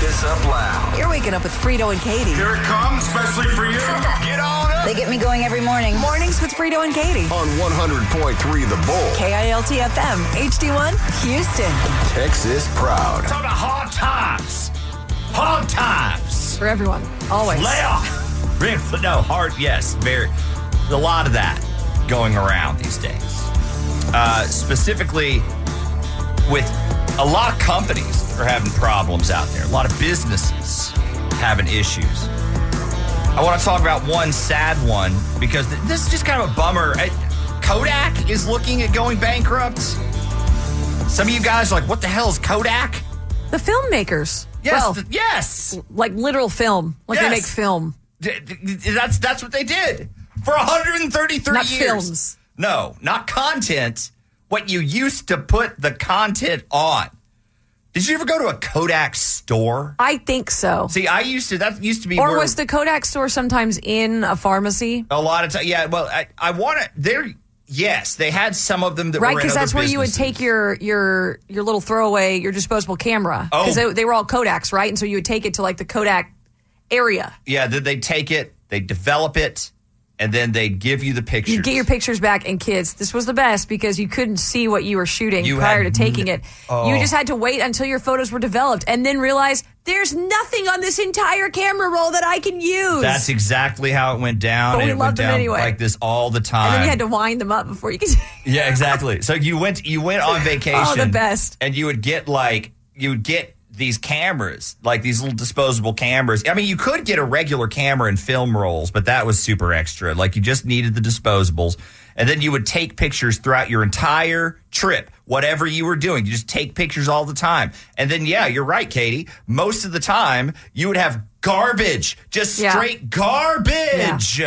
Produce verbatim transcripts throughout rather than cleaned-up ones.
this up loud. You're waking up with Frito and Katie. Here it comes, especially for you. Get on up. They get me going every morning. Mornings with Frito and Katie. On one hundred point three The Bull. K I L T F M, H D one, Houston. Texas proud. Talk about hard times. Hard times. For everyone, always. Lay off. No, hard, yes. Very, a lot of that going around these days. Uh, specifically with a lot of companies are having problems out there. A lot of businesses having issues. I want to talk about one sad one because th- this is just kind of a bummer. Uh, Kodak is looking at going bankrupt. Some of you guys are like, what the hell is Kodak? The filmmakers. Yes, Well, th- yes. like literal film. Like Yes. they make film. D- d- that's that's what they did for one hundred thirty-three Not years. films. No, not content. What you used to put the content on. Did you ever go to a Kodak store? I think so. See, I used to. That used to be. Or where was the Kodak store sometimes in a pharmacy? a lot of time? Yeah. Well, I, I want to. There. Yes, they had some of them that Right, were in because other that's where you would businesses. take your your your little throwaway, your disposable camera. Oh. Because they, they were all Kodaks, right? And so you would take it to like the Kodak area. Yeah. Then they take it, they develop it, and then they give you the pictures. You get your pictures back, and kids, this was the best because you couldn't see what you were shooting You prior to had taking n- it. Oh. You just had to wait until your photos were developed and then realize there's nothing on this entire camera roll that I can use. That's exactly how it went down. But and we it loved went them down anyway. like this all the time. and then you had to wind them up before you could. Yeah, exactly. So you went you went on vacation. Oh, the best. And you would get like you would get these cameras, like these little disposable cameras. I mean, you could get a regular camera and film rolls, but that was super extra. Like you just needed the disposables. And then you would take pictures throughout your entire trip, whatever you were doing. You just take pictures all the time. And then, yeah, you're right, Katie. Most of the time, you would have garbage, just Yeah. straight garbage.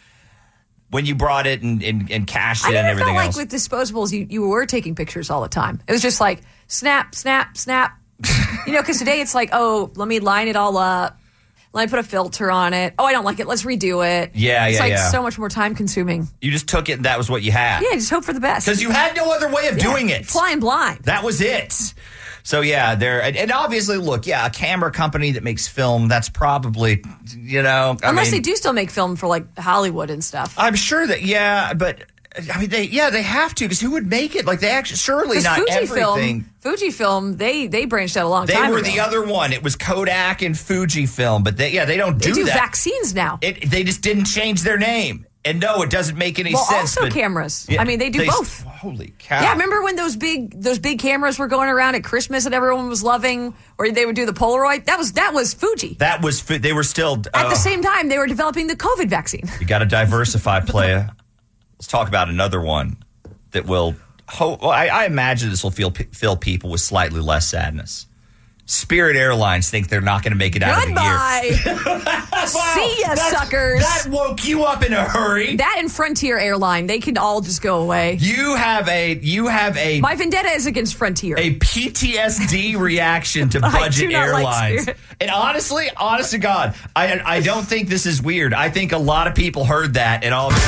When you brought it and, and, and cashed it I and never everything felt else. like with disposables, you, you were taking pictures all the time. It was just like snap, snap, snap. You know, because today it's like, oh, let me line it all up. Let me put a filter on it. Oh, I don't like it. Let's redo it. Yeah, it's yeah, like yeah. so much more time consuming. You just took it and that was what you had. Yeah, just hope for the best. Because you had no other way of Yeah, doing it. Flying blind. That was it. So, yeah, there. And, and obviously, look, yeah, a camera company that makes film, that's probably, you know. I Unless mean, they do still make film for like Hollywood and stuff. I'm sure that, yeah, but. I mean, they yeah, they have to because who would make it? Like they actually surely not everything. Fujifilm, they they branched out a long They time were ago. the other one. It was Kodak and Fujifilm, but they yeah, they don't They do, do that. vaccines now. It, they just didn't change their name. And no, it doesn't make any Well, sense. also but- cameras. Yeah, I mean, they do both. Holy cow! Yeah, remember when those big those big cameras were going around at Christmas that everyone was loving, or they would do the Polaroid? That was that was Fuji. That was fi- they were still At uh, the same time, they were developing the COVID vaccine. You got to diversify, playa. Let's talk about another one that will. Ho- well, I, I imagine this will feel, fill people with slightly less sadness. Spirit Airlines think they're not going to make it out Goodbye. of the year. See ya, That's- suckers. That woke you up in a hurry. That and Frontier Airline, they can all just go away. You have a you have a My vendetta is against Frontier. a P T S D reaction to I budget do not like airlines. Spirit. And honestly, honest to God, I I don't think this is weird. I think a lot of people heard that and all of a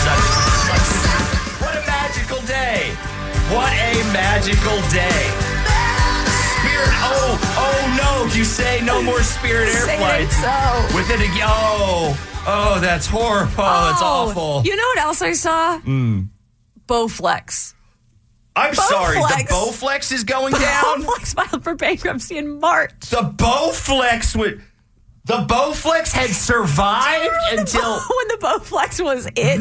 sudden, what a magical day. What a magical day. Spirit, oh, oh no, you say no more Spirit Air Say it flights. ain't so. With it, ag- oh, oh, that's horrible. Oh, that's awful. You know what else I saw? Mm. Bowflex. I'm sorry, the Bowflex. Bowflex is going down? Bowflex filed for bankruptcy in March. The Bowflex would. The Bowflex had survived until. when the Bowflex was it.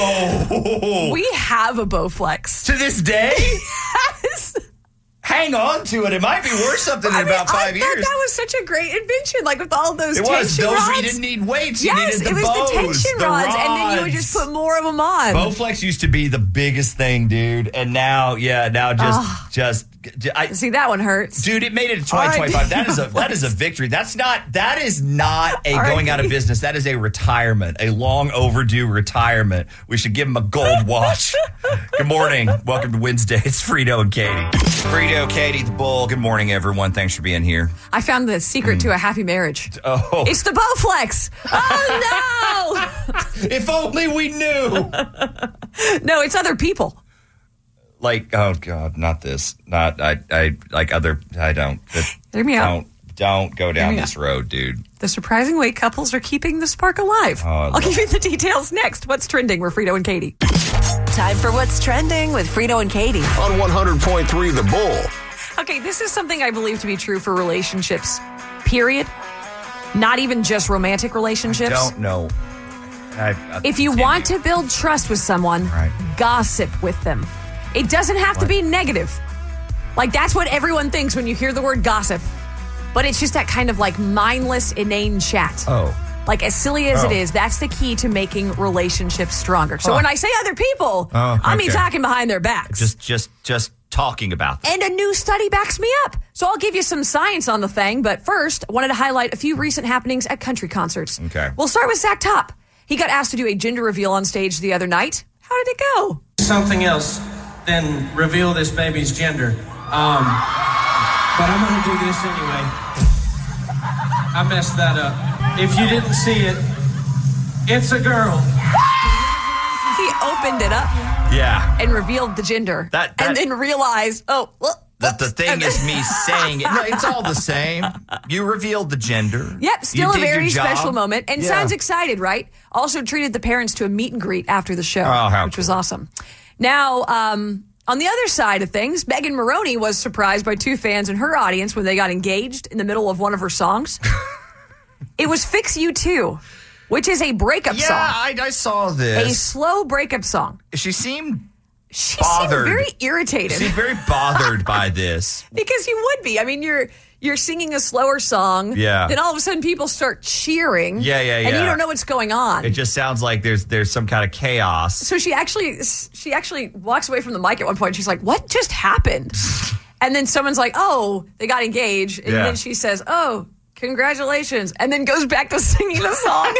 No. We have a Bowflex. To this day? Yes. Hang on to it. It might be worth something in I mean, about five I thought years. that was such a great invention, like with all those It tension was. Those rods. where you didn't need weights. You Yes, needed the it was bows, the tension the rods, and then you would rods. just put more of them on. Bowflex used to be the biggest thing, dude. And now, yeah, now just, Oh. just. I, See, that one hurts. Dude, it made it to twenty twenty-five. That is a that is a victory. That's not that is not a All right. going out of business. That is a retirement, a long overdue retirement. We should give him a gold watch. Good morning. Welcome to Wednesday. It's Frito and Katie. Frito, Katie, the Bull. Good morning, everyone. Thanks for being here. I found the secret to a happy marriage. Oh, It's the Bowflex. Oh, no. if only we knew. No, it's other people. Like, oh God, not this. Not I. I like other. I don't. It, Hear me out. Don't Don't go down Yeah. this road, dude. The surprising way couples are keeping the spark alive. Oh, I I'll love give you the details next. What's trending with Frito and Katie? Time for What's Trending with Frito and Katie. On one hundred point three The Bull. Okay, this is something I believe to be true for relationships, period. Not even just romantic relationships. Don't know. I, I, If you continue. want to build trust with someone, Right. gossip with them. It doesn't have to be negative. Like, that's what everyone thinks when you hear the word gossip. But it's just that kind of like mindless, inane chat. Oh. Like, as silly as Oh. it is, that's the key to making relationships stronger. So Huh. when I say other people, Oh, I mean okay. talking behind their backs. Just, just, just talking about them. And a new study backs me up. So I'll give you some science on the thing. But first, I wanted to highlight a few recent happenings at country concerts. Okay. We'll start with Zach Top. He got asked to do a gender reveal on stage the other night. How did it go? Something else than reveal this baby's gender. Um, but I'm going to do this anyway. I messed that up. If you didn't see it, it's a girl. He opened it up Yeah. and revealed the gender. That- that- and then realized, oh, well, The, the whoops. thing And is then- me saying it. No, it's all the same. You revealed the gender. Yep, still You a did your very job. special moment. And Yeah. sounds excited, right? Also treated the parents to a meet and greet after the show, Oh, how which was cool. awesome. Now, um, on the other side of things, Megan Maroney was surprised by two fans in her audience when they got engaged in the middle of one of her songs. It was Fix You Too, which is a breakup Yeah, song. I, I saw A this. slow breakup song. She seemed She Bothered. seemed very irritated. seemed very bothered by this. Because you would be. I mean, you're you're singing a slower song. Yeah. Then all of a sudden people start cheering. Yeah, yeah, And you yeah. don't know what's going on. It just sounds like there's there's some kind of chaos. so she actually she actually walks away from the mic at one point. She's like, "What just happened?" And then someone's like, "Oh, they got engaged." And Yeah. then she says, "Oh, congratulations." And then goes back to singing the song.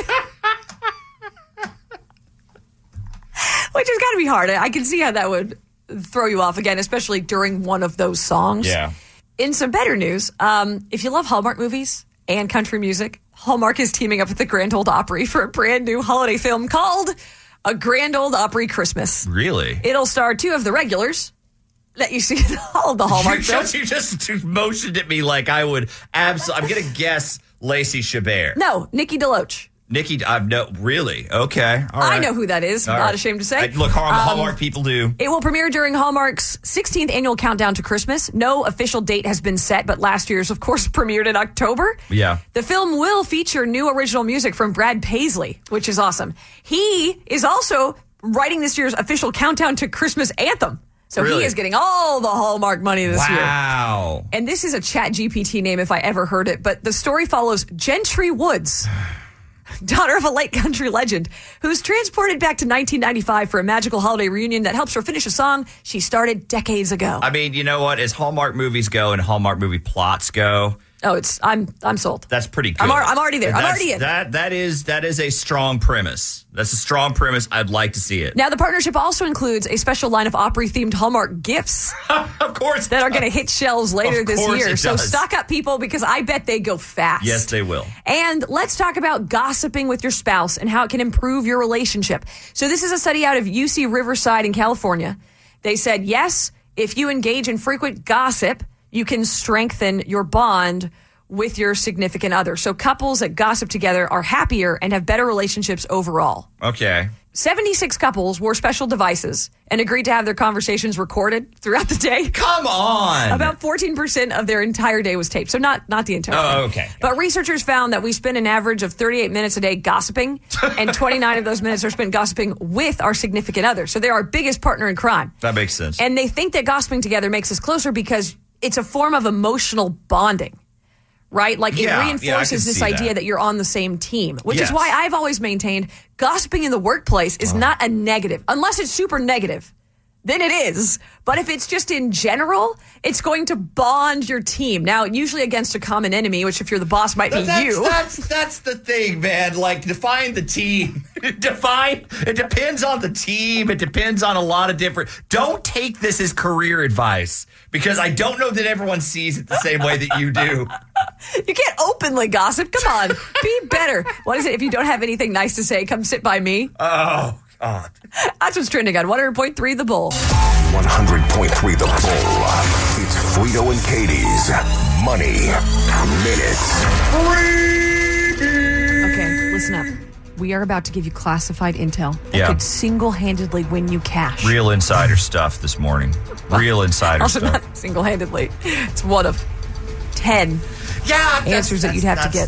Which has got to be hard. I can see how that would throw you off again, especially during one of those songs. Yeah. In some better news, um, if you love Hallmark movies and country music, Hallmark is teaming up with the Grand Ole Opry for a brand new holiday film called A Grand Ole Opry Christmas. Really? It'll star two of the regulars that you see in all of the Hallmark You films. just, you just motioned at me like I would absolutely. I'm going to guess Lacey Chabert. No, Nikki DeLoach. Nikki, I no, really? Okay. All right. I know who that is. All Not right. ashamed to say. I- look, Har- Um, Hallmark people do. It will premiere during Hallmark's sixteenth annual countdown to Christmas. No official date has been set, but last year's, of course, premiered in October. Yeah. The film will feature new original music from Brad Paisley, which is awesome. He is also writing this year's official countdown to Christmas anthem. So Really? he is getting all the Hallmark money this year. Wow. And this is a Chat G P T name if I ever heard it, but the story follows Gentry Woods, daughter of a late country legend, who's transported back to nineteen ninety-five for a magical holiday reunion that helps her finish a song she started decades ago. I mean, you know what? As Hallmark movies go and Hallmark movie plots go, oh, it's I'm I'm sold. that's pretty good. I'm al- I'm already there. I'm That's- already in. That that is that is a strong premise. That's a strong premise. I'd like to see it. Now, the partnership also includes a special line of Opry-themed Hallmark gifts Of course. that are going to hit shelves later Of this course year. it So does. stock up, people, because I bet they go fast. Yes, they will. And let's talk about gossiping with your spouse and how it can improve your relationship. So this is a study out of U C Riverside in California. They said, yes, if you engage in frequent gossip, you can strengthen your bond with your significant other. So couples that gossip together are happier and have better relationships overall. Okay. seventy-six couples wore special devices and agreed to have their conversations recorded throughout the day. Come on. About fourteen percent of their entire day was taped. So not not the entire Oh, thing. okay. But researchers found that we spend an average of thirty-eight minutes a day gossiping, and twenty-nine of those minutes are spent gossiping with our significant other. So they're our biggest partner in crime. That makes sense. And they think that gossiping together makes us closer because it's a form of emotional bonding. Right? Like Yeah, it yeah, I reinforces can this see idea that. that you're on the same team, which Yes. is why I've always maintained gossiping in the workplace is not a negative, unless it's super negative. Then it is. But if it's just in general, it's going to bond your team. Now, usually against a common enemy, which if you're the boss might be that's, you. That's that's the thing, man. Like define the team. define. It depends on the team. It depends on a lot of different. Don't take this as career advice because I don't know that everyone sees it the same way that you do. You can't openly gossip. Come on. Be better. What is it? If you don't have anything nice to say, come sit by me. Oh God. That's what's trending on one hundred point three The Bull. one hundred point three The Bull. It's Frito and Katie's Money Minute. Okay, listen up. We are about to give you classified intel that Yeah. could single-handedly win you cash. Real insider stuff this morning. Real insider Also stuff. not single-handedly. It's one of ten Yeah, answers that you'd have to get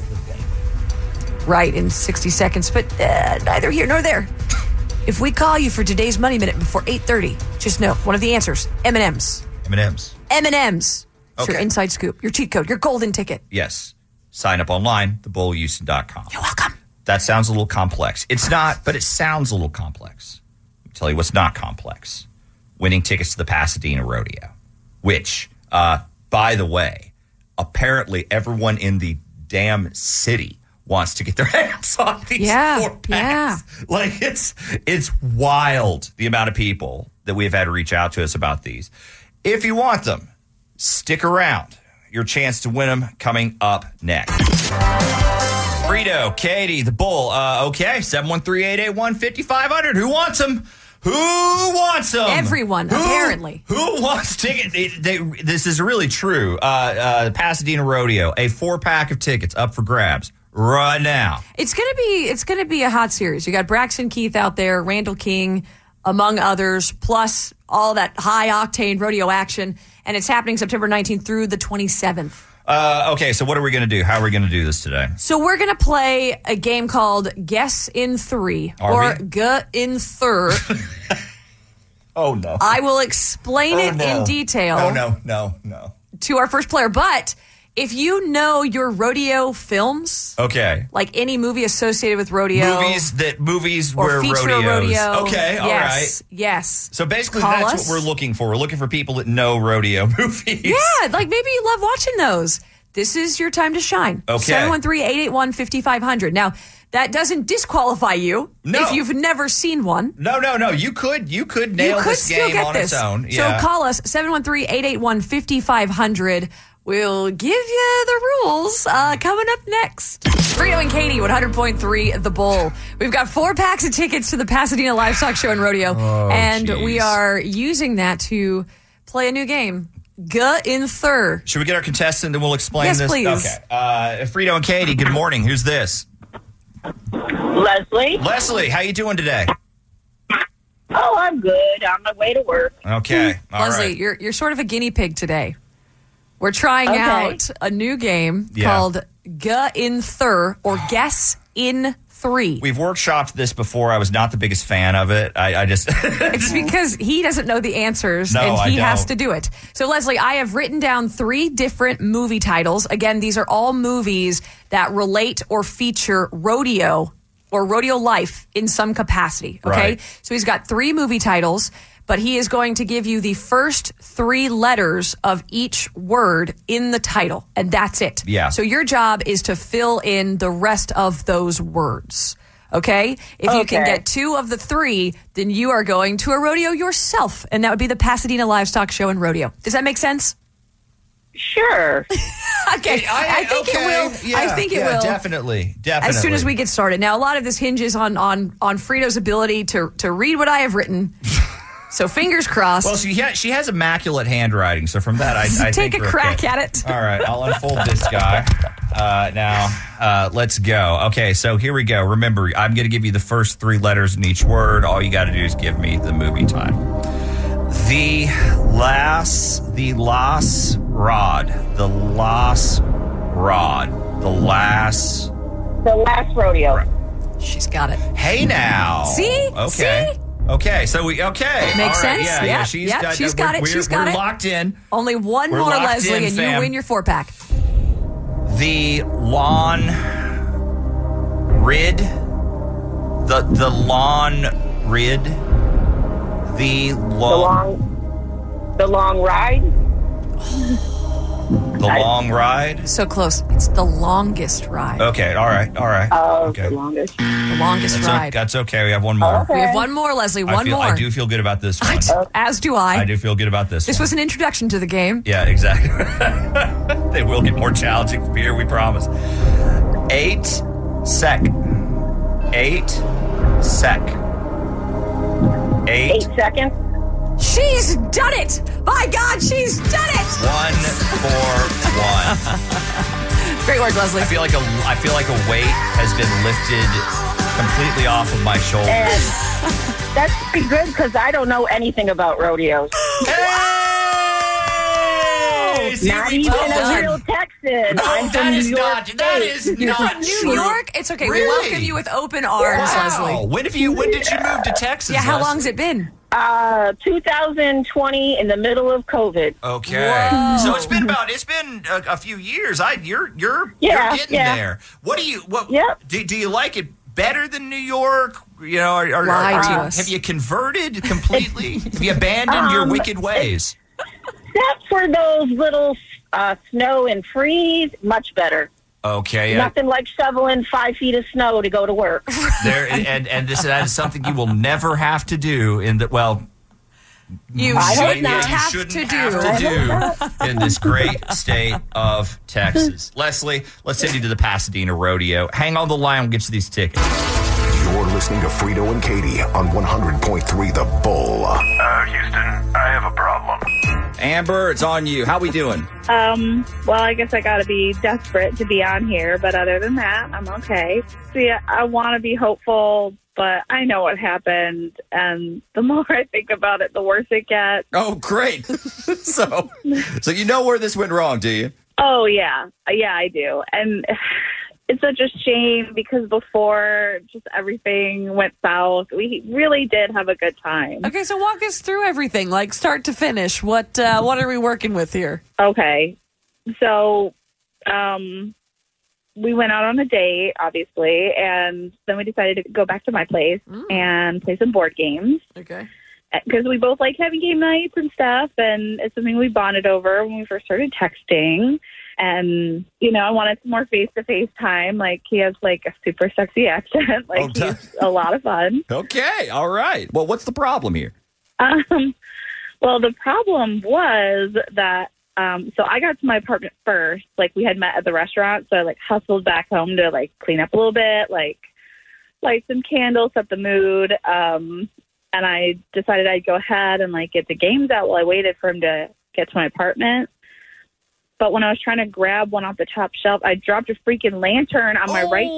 right in sixty seconds, but uh, neither here nor there. If we call you for today's Money Minute before eight thirty, just know one of the answers, M and M's. M and M's. M and M's. It's your Okay. inside scoop, your cheat code, your golden ticket. Yes. Sign up online, the bull houston dot com. You're welcome. That sounds a little complex. It's not, but it sounds a little complex. I'll tell you what's not complex. Winning tickets to the Pasadena Rodeo, which, uh, by the way, apparently everyone in the damn city wants to get their hands on these Yeah, four packs. Like, it's it's wild, the amount of people that we've had to reach out to us about these. If you want them, stick around. Your chance to win them coming up next. Frito, Katie, the Bull. Uh, okay, seven one three, eight eight one, five five zero zero. Who wants them? Who wants them? Everyone, Who- apparently. Who wants tickets? They, they, this is really true. Uh, uh, Pasadena Rodeo, a four-pack of tickets up for grabs right now. It's gonna be it's gonna be a hot series. You got Braxton Keith out there, Randall King, among others, plus all that high octane rodeo action, and it's happening September nineteenth through the twenty-seventh. Uh, okay, so what are we going to do? How are we going to do this today? So we're gonna play a game called Guess in Three Are or we? G in Thir. Oh, no. I will explain it in detail Oh, no, no, no. to our first player. But if you know your rodeo films, Okay. like any movie associated with rodeo, Movies that movies or were feature rodeos. a rodeo, Okay, all right. yes, yes. So basically, Call that's us. what we're looking for. We're looking for people that know rodeo movies. Yeah, like maybe you love watching those. This is your time to shine. Okay. seven one three, eight eight one, five five zero zero. Now, that doesn't disqualify you No. if you've never seen one. No, no, no. You could, you could nail You could this still game get on this. its own. So Yeah. call us, seven one three, eight eight one, five five zero zero. We'll give you the rules uh, coming up next. Frito and Katie, one hundred point three The Bull. We've got four packs of tickets to the Pasadena Livestock Show and Rodeo, Oh, and geez. we are using that to play a new game, G in Thir. Should we get our contestant and we'll explain Yes, this? please. Okay. Uh, Frito and Katie, good morning. Who's this? Leslie. Leslie, how you doing today? Oh, I'm good. On my way to work. Okay. All Leslie, right. you're you're sort of a guinea pig today. We're trying Okay. out a new game Yeah. called G in Thir or Guess in Three. We've workshopped this before. I was not the biggest fan of it. I, I just... It's because he doesn't know the answers No, and I he has don't. to do it. So, Leslie, I have written down three different movie titles. Again, these are all movies that relate or feature rodeo or rodeo life in some capacity. Okay. Right. So he's got three movie titles, but he is going to give you the first three letters of each word in the title, and that's it. Yeah. So your job is to fill in the rest of those words. Okay? If you can Okay. get two of the three, then you are going to a rodeo yourself, and that would be the Pasadena Livestock Show and Rodeo. Does that make sense? Sure. Okay. I, think it okay. will. Yeah, I think it yeah, will. Definitely. Definitely. As soon as we get started. Now, a lot of this hinges on on on Frito's ability to to read what I have written. So fingers crossed. Well, she ha- she has immaculate handwriting, so from that, I, I Take think a we're crack okay. at it. All right, I'll unfold this guy uh, now. Uh, let's go. Okay, so here we go. Remember, I'm going to give you the first three letters in each word. All you got to do is give me the movie time. The last, the last rod, the last rod, the last. The last rodeo. She's got it. Hey now. See? Okay. See? Okay, so we okay. Makes All right, sense? Yeah, Yeah, yeah. She's yeah, got, she's we're- got it, We're, she's got we're it. locked in. Only one We're more, locked Leslie, in, and fam. you win your four pack. The lawn rid. The the lawn rid. The The long long, the long ride. the long ride. So close. It's the longest ride. Okay, all right, all right. Oh, okay. the longest. The longest That's, o- ride. that's okay. We have one more. Okay. We have one more, Leslie. I One feel, more. I do feel good about this one. As do I. I do feel good about this. This one. was an introduction to the game. Yeah, exactly. They will get more challenging from here, we promise. Eight sec. Eight sec. Eight. Eight seconds. She's done it! My God, she's done it! One for one. Great work, Leslie. I feel like a I feel like a weight has been lifted completely off of my shoulders. And that's pretty good because I don't know anything about rodeos. Hey! See, Not we even told a you. real Texan. No, I'm that from is New York not. That State. is You're not from New true. York? It's okay. Really? We welcome you with open arms, Wow. Leslie. When have you? When did you move to Texas? Yeah, how Leslie? long's it been? Uh, two thousand twenty in the middle of COVID. Okay, Whoa. so it's been about it's been a, a few years. I you're you're Yeah, you're getting yeah. there. What do you what? Yep. Do, do you like it better than New York? You know, are, are, Lie are to you, us. have you converted completely? Have you abandoned your Um, wicked ways? Except for those little uh, snow and freeze, much better. Okay, uh, Nothing like shoveling five feet of snow to go to work. there and and this that is something you will never have to do in the well. You I hope shouldn't not. You have shouldn't to do. have to do in this great state of Texas. Leslie, let's send you to the Pasadena Rodeo. Hang on the line. We'll get you these tickets. You're listening to Frito and Katie on one hundred point three The Bull. Uh, Houston, I have a problem. Amber, it's on you. How we doing? Um, well, I guess I gotta be desperate to be on here, but other than that, I'm okay. See, I want to be hopeful, but I know what happened, and the more I think about it, the worse it gets. Oh, great. so, so you know where this went wrong, do you? Oh, yeah. Yeah, I do. And it's such a shame because before just everything went south, we really did have a good time. Okay, so walk us through everything, like start to finish. What uh, what are we working with here? Okay. So, um, we went out on a date, obviously, and then we decided to go back to my place Mm. and play some board games Okay. because we both like having game nights and stuff, and it's something we bonded over when we first started texting. And, you know, I wanted some more face-to-face time. Like, he has, like, a super sexy accent. Like, Oh, duh. he's a lot of fun. Okay, all right. Well, what's the problem here? Um, well, the problem was that, um, so I got to my apartment first. Like, we had met at the restaurant, so I, like, hustled back home to, like, clean up a little bit, like, light some candles, set the mood. Um, and I decided I'd go ahead and, like, get the games out while I waited for him to get to my apartment. But when I was trying to grab one off the top shelf, I dropped a freaking lantern on my right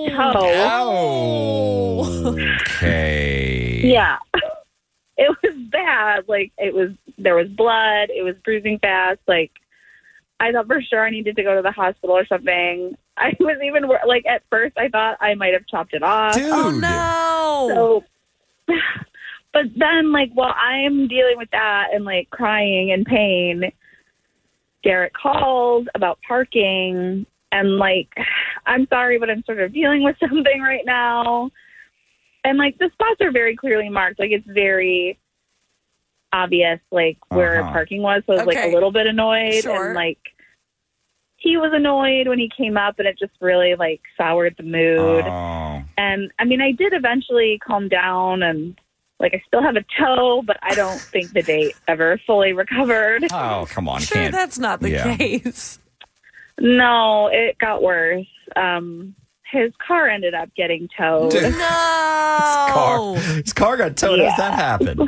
toe. Oh, okay. Yeah. It was bad. Like, it was, there was blood. It was bruising fast. Like, I thought for sure I needed to go to the hospital or something. I was even, like, at first I thought I might have chopped it off. Dude. Oh no! So, but then, like, while I'm dealing with that and, like, crying in pain, Garrett calls about parking, and, like, I'm sorry, but I'm sort of dealing with something right now. And, like, the spots are very clearly marked. Like, it's very obvious, like, where Uh-huh. parking was. So I was, like, Okay. a little bit annoyed. Sure. And, like, he was annoyed when he came up, and it just really, like, soured the mood. Oh. And, I mean, I did eventually calm down, and, like, I still have a toe, but I don't think the date ever fully recovered. Oh, come on. Sure, Can't. that's not the Yeah. case. No, it got worse. Um, his car ended up getting towed. Dude. No. Car, his car got towed. How does that happen?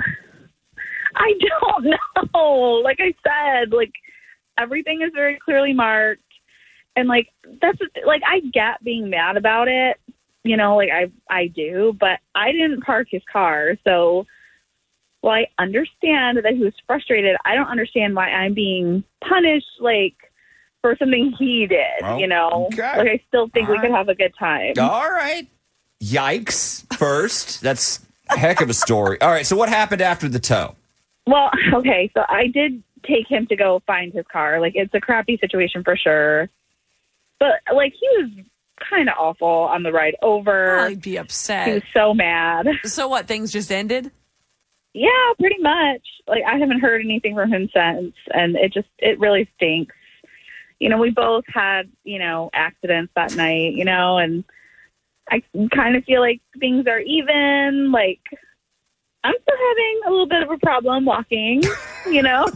I don't know. Like I said, like, everything is very clearly marked. And, like, that's, like, I get being mad about it. You know, like, I I do. But I didn't park his car. So, while I understand that he was frustrated, I don't understand why I'm being punished, like, for something he did, Well, you know? okay. Like, I still think All we could right. have a good time. All right. Yikes. First. That's a heck of a story. All right. So what happened after the tow? Well, okay, so I did take him to go find his car. Like, it's a crappy situation for sure. But, like, he was kind of awful on the ride over. I'd be He was upset. so mad. So what? Things just ended? Yeah, pretty much. Like, I haven't heard anything from him since, and it just, it really stinks. You know, we both had, you know, accidents that night, you know, and I kind of feel like things are even. Like, I'm still having a little bit of a problem walking, you know?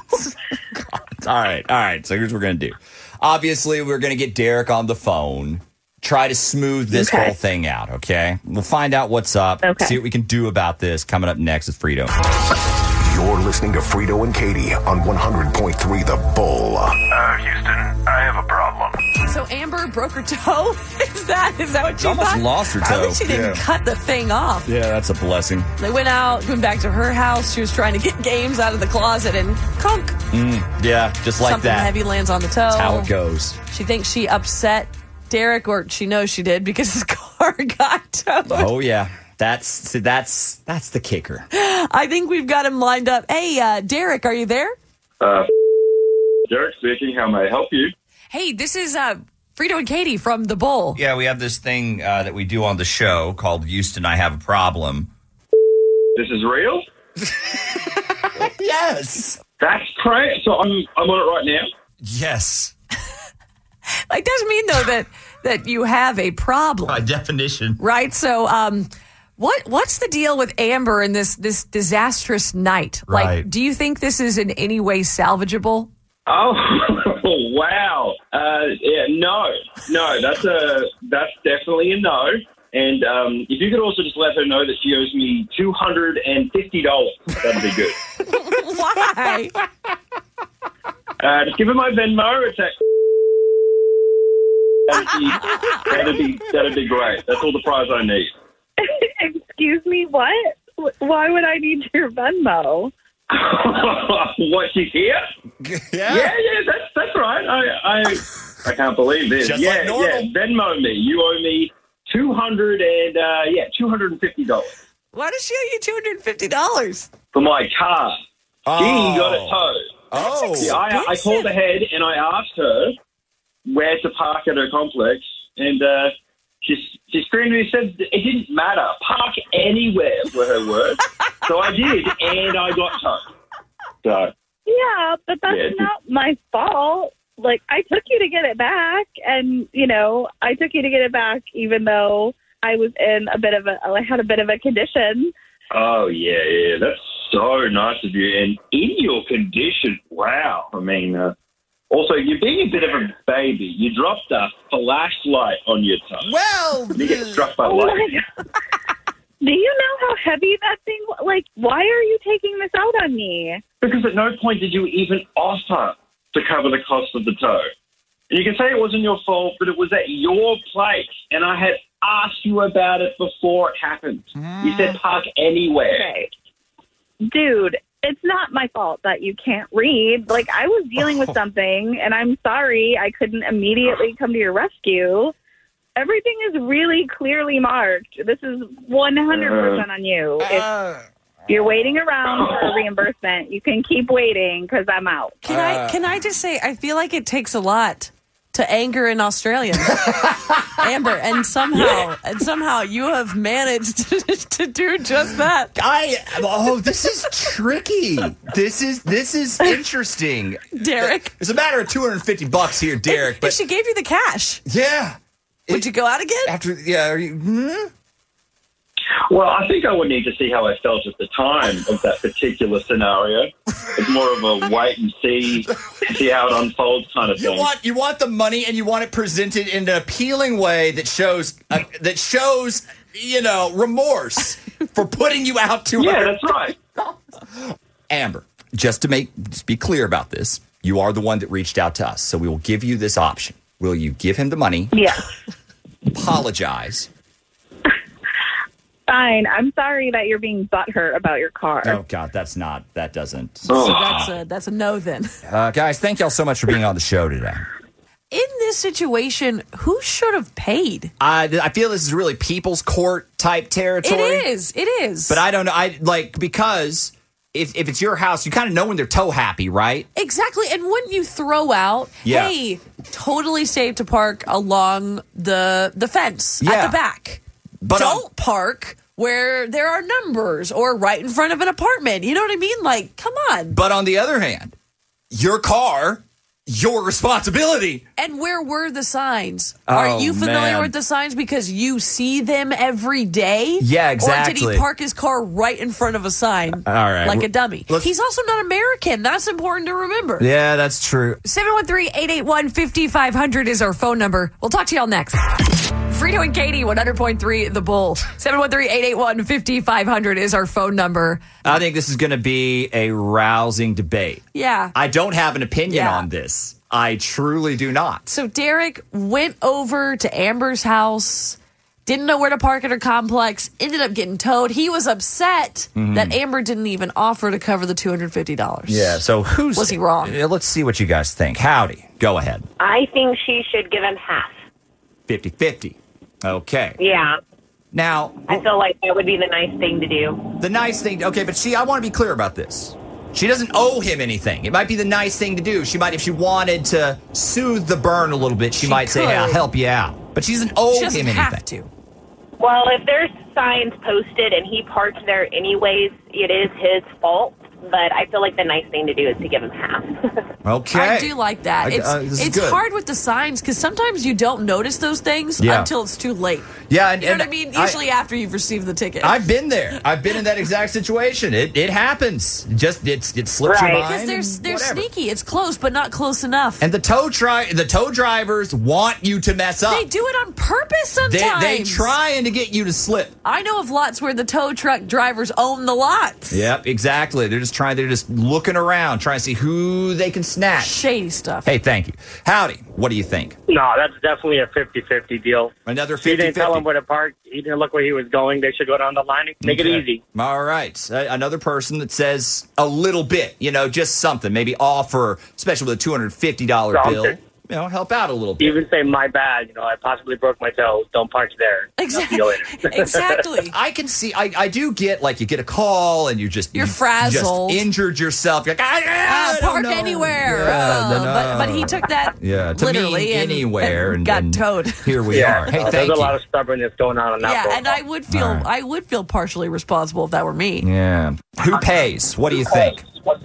All right. All right. So here's what we're going to do. Obviously, we're going to get Derek on the phone, try to smooth this Okay. whole thing out, okay? We'll find out what's up, Okay. see what we can do about this coming up next with Frito. You're listening to Frito and Katie on one hundred point three The Bull. Uh, Houston, I have a problem. So Amber broke her toe? Is that is that what She you almost thought? lost her I toe. think she didn't Yeah. cut the thing off. Yeah, that's a blessing. They went out, went back to her house. She was trying to get games out of the closet and conk. Mm, yeah, just like Something that. heavy lands on the toe. That's how it goes. She thinks she upset Derek, or she knows she did because his car got towed. Oh, yeah. That's see, that's that's the kicker. I think we've got him lined up. Hey, uh, Derek, are you there? Uh, Derek speaking. How may I help you? Hey, this is uh, Frito and Katie from The Bull. Yeah, we have this thing uh, that we do on the show called Houston, I Have a Problem. This is real? Yes. That's great. So I'm I'm on it right now. Yes. Like, doesn't mean, though, that, that you have a problem. By definition. Right? So, um, what what's the deal with Amber and this this disastrous night? Like, Right. do you think this is in any way salvageable? Oh wow. Uh, yeah, no, no. That's a that's definitely a no. And um, if you could also just let her know that she owes me two hundred and fifty dollars, that'd be good. Why? Uh, just give her my Venmo. It's at that'd be, that'd be that'd be great. That's all the prize I need. Excuse me, what? Why would I need your Venmo? What, she's here? Yeah. Yeah, yeah, that's that's right. I I, I can't believe this. Just yeah, like normal. yeah. Venmo me. You owe me two hundred and uh, yeah, two hundred and fifty dollars Why does she owe you two hundred fifty dollars? for my car. Oh. She got it towed. Oh. Yeah, I, I called ahead and I asked her where to park at her complex, and uh, she she screamed at me and said it didn't matter. Park anywhere were her words. So I did, and I got towed. So Yeah, but that's Yeah. not my fault. Like, I took you to get it back, and, you know, I took you to get it back even though I was in a bit of a, I had a bit of a condition. oh yeah, yeah, that's so nice of you. And in your condition, wow. I mean, uh, also you're being a bit of a baby. You dropped a flashlight on your toe. Well, You get struck by Oh, my lightning. God. Do you know how heavy that thing was? Like, why are you taking this out on me? Because at no point did you even offer to cover the cost of the tow. And you can say it wasn't your fault, but it was at your place, and I had asked you about it before it happened. You said park anywhere. Okay. Dude, it's not my fault that you can't read. Like, I was dealing with something, and I'm sorry I couldn't immediately come to your rescue. Everything is really clearly marked. This is one hundred percent on you. If you're waiting around for a reimbursement, you can keep waiting because I'm out. Can I can I just say I feel like it takes a lot to anger an Australian, Amber, and somehow and somehow you have managed to, to do just that. I oh, this is tricky. This is this is interesting, Derek. It's a matter of two hundred fifty bucks here, Derek. If But she gave you the cash, yeah, would you go out again? after yeah, are you, hmm? Well, I think I would need to see how I felt at the time of that particular scenario. It's more of a wait and see, see how it unfolds kind of You thing. want you want the money, and you want it presented in an appealing way that shows uh, that shows you know remorse for putting you out to Yeah, her. that's right. Amber, just to make just be clear about this, you are the one that reached out to us, so we will give you this option. Will you give him the money? Yes. Apologize. Fine. I'm sorry that you're being butthurt about your car. Oh God, that's not that doesn't. So that's a that's a no then. Uh, guys, thank y'all so much for being on the show today. In this situation, who should have paid? I I feel this is really people's court type territory. It is. It is. But I don't know. I like because if if it's your house, you kind of know when they're toe happy, right? Exactly. And wouldn't you throw out, Yeah. hey, totally safe to park along the the fence Yeah. at the back. But don't on- park where there are numbers or right in front of an apartment. You know what I mean? Like, come on. But on the other hand, your car, your responsibility. And where were the signs? Oh, Are you familiar man. with the signs because you see them every day? Yeah, Or did exactly. he park his car right in front of a sign All right. like a dummy? Let's- He's also not American. That's important to remember. Yeah, that's true. seven one three, eight eight one, five five zero zero is our phone number. We'll talk to y'all next. Frito and Katie, one hundred point three The Bull. seven one three, eight eight one, five five zero zero is our phone number. I think this is going to be a rousing debate. Yeah. I don't have an opinion Yeah. on this. I truly do not. So Derek went over to Amber's house, didn't know where to park at her complex, ended up getting towed. He was upset Mm-hmm. that Amber didn't even offer to cover the two hundred fifty dollars. Yeah, so who's... Was he wrong? Uh, Let's see what you guys think. Howdy. Go ahead. I think she should give him half. fifty-fifty. Okay. Yeah. Now, I feel like that would be the nice thing to do. the nice thing... Okay, but see, I want to be clear about this. She doesn't owe him anything. It might be the nice thing to do. She might, if she wanted to soothe the burn a little bit, she, She might say, hey, I'll could. help you out. But she doesn't owe She doesn't him anything. have to. Well, if there's signs posted and he parks there anyways, it is his fault. But I feel like the nice thing to do is to give him half. Okay. I do like that. I- It's uh, this is it's good. hard with the signs because sometimes you don't notice those things Yeah. until it's too late. Yeah, and, You know and what I mean? I- Usually after you've received the ticket. I've been there. I've been in that exact situation. It it happens. Just it's it slips Right. your mind. Because they're, and they're whatever. sneaky. It's close, but not close enough. And the tow tri- the tow drivers want you to mess up. they do it on purpose They, sometimes. they trying to get you to slip. I know of lots where the tow truck drivers own the lots. Yep, exactly. They're just trying. They're just looking around, trying to see who they can snatch. Shady stuff. Hey, thank you. Howdy. What do you think? No, that's definitely a fifty-fifty deal. Another He didn't tell fifty-fifty. him where to park. He didn't look where he was going. They should go down the line and make Okay. it easy. All right. Uh, another person that says a little bit, you know, just something. Maybe offer, especially with a two hundred fifty dollars bill, Something. you know, help out a little bit. Even say, my bad, you know, I possibly broke my toe. Don't park there. Exactly. I'll see you later. Exactly. I can see, I, I do get, like, you get a call and you just... You're you frazzled. Just injured yourself. You're like, I, I Uh, don't park know. anywhere. Yeah, Uh, no, no. but, but he took that Yeah, to literally mean and, anywhere. and And, got and towed. Here we yeah, are. Hey, uh, thank there's you. a lot of stubbornness going on in that Yeah, phone and call. I would feel All right. I would feel partially responsible if that were me. Yeah. Who pays? What do you think?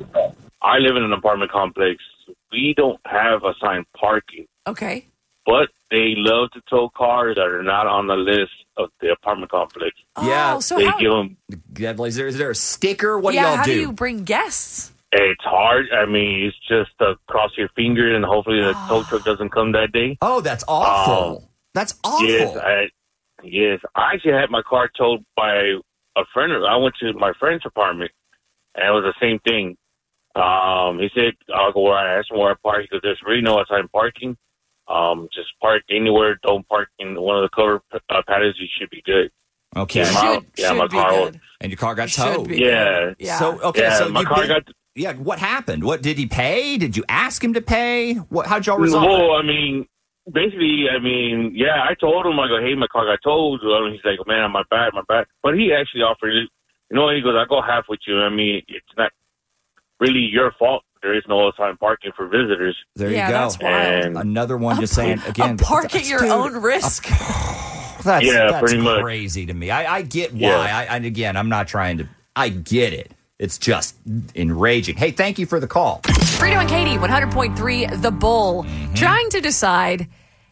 I live in an apartment complex. We don't have assigned parking, Okay. but they love to tow cars that are not on the list of the apartment complex. Yeah, Oh, so They how, give them. Yeah, Is there, is there a sticker? What yeah, do y'all how do? do you bring guests? It's hard. I mean, it's just uh, cross your fingers and hopefully the tow truck doesn't come that day. Oh, that's awful. Um, that's awful. Yes, I, yes. I actually had my car towed by a friend. of- I went to my friend's apartment, and it was the same thing. Um, he said, I'll go where I asked him where I park because there's really no assigned parking. Um, just park anywhere. Don't park in one of the cover uh, patios. You should be good. Okay. Yeah, my, Should, yeah, should my be car. good. And your car got Should towed. be Yeah. good. Yeah. So okay, Yeah, so my you car been- got. yeah. What happened? What did he pay? Did you ask him to pay? What? How'd y'all resolve Well, it? I mean, basically, I mean, yeah, I told him, I go, hey, my car got towed. And he's like, man, my bad, my bad. But he actually offered it. You know, he goes, I'll go half with you. I mean, it's not really your fault. There is no assigned parking for visitors. There Yeah, you go. that's wild. And Another one just saying again. a park at that's- your dude, own risk. That's, Yeah, that's pretty much. crazy to me. I, I get why. Yeah. I, and again, I'm not trying to. I get it. It's just enraging. Hey, thank you for the call. Frito and Katie, one hundred point three The Bull, Mm-hmm. trying to decide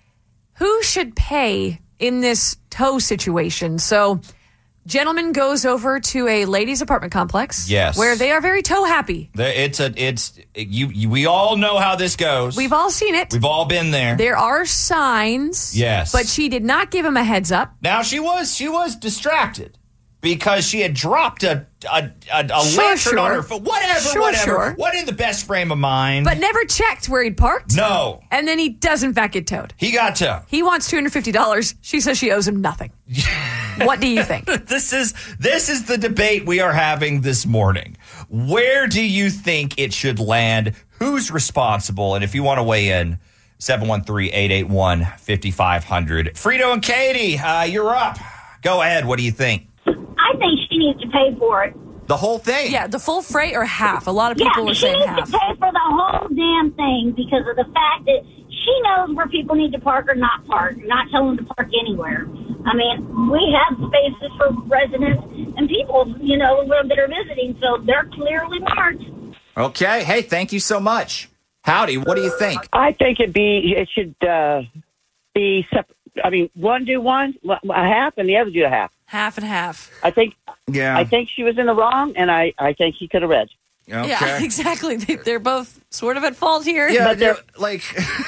who should pay in this tow situation. So, gentleman goes over to a ladies' apartment complex. Yes. Where they are very tow happy. It's a. It's you, you. We all know how this goes. We've all seen it. We've all been there. There are signs. Yes. But she did not give him a heads up. Now she was she was distracted because she had dropped a a, a, a Sure, lantern sure. on her foot. Whatever, Sure, whatever. sure. What in the best frame of mind? But never checked where he'd parked. no, And then he does, in fact, get towed. he got to. He wants two hundred fifty dollars. She says she owes him nothing. What do you think? This is this is the debate we are having this morning. Where do you think it should land? Who's responsible? And if you want to weigh in, seven one three, eight eight one, five five zero zero. Frito and Katie, uh, you're up. Go ahead. What do you think? I think she needs to pay for it. The whole thing? Yeah, the full freight or half? A lot of people yeah, were she saying needs half. to pay for the whole damn thing because of the fact that she knows where people need to park or not park, not tell them to park anywhere. I mean, we have spaces for residents and people, you know, that are visiting, so they're clearly marked. Okay. Hey, thank you so much. Howdy. What do you think? I think it'd be it should uh, be separate. I mean, one do one, a half, and the other do a half. Half and half. I think. Yeah. I think she was in the wrong, and I, I think he could have read. Yeah, exactly. They, they're both sort of at fault here. Yeah, But they're- like